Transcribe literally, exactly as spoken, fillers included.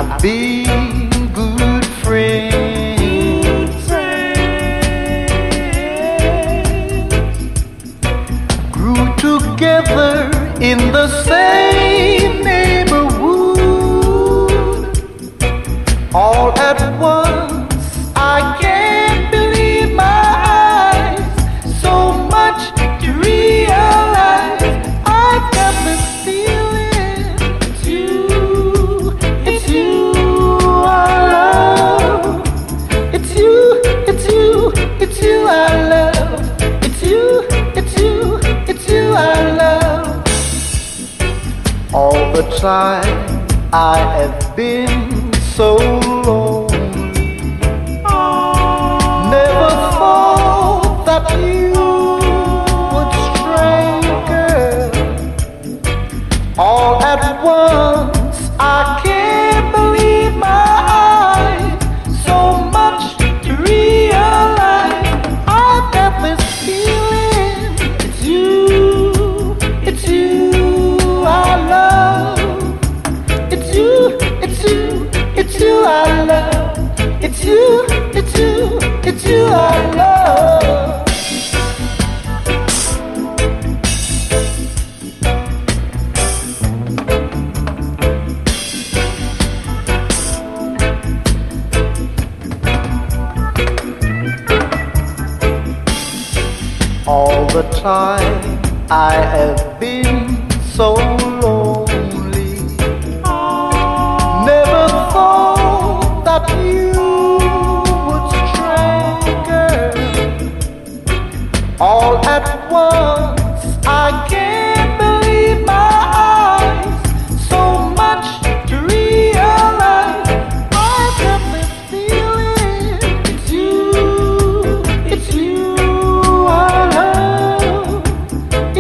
been good friends, grew together in the same neighborhood. All at once, I can't believe my eyes. So much to realize. I've got this feeling. It's you, it's you I love. It's you, it's you, it's you I love. It's you, it's you, it's you I love. All the time I have been so lonely, never thought that you would stray, girl. All at once, I can't believe my eyes. So much to realize. I've got this feeling. It's you, it's you I love. It's you, it's you, it's you I love. It's you, it's you, it's you I love. All the time I have been so lonely,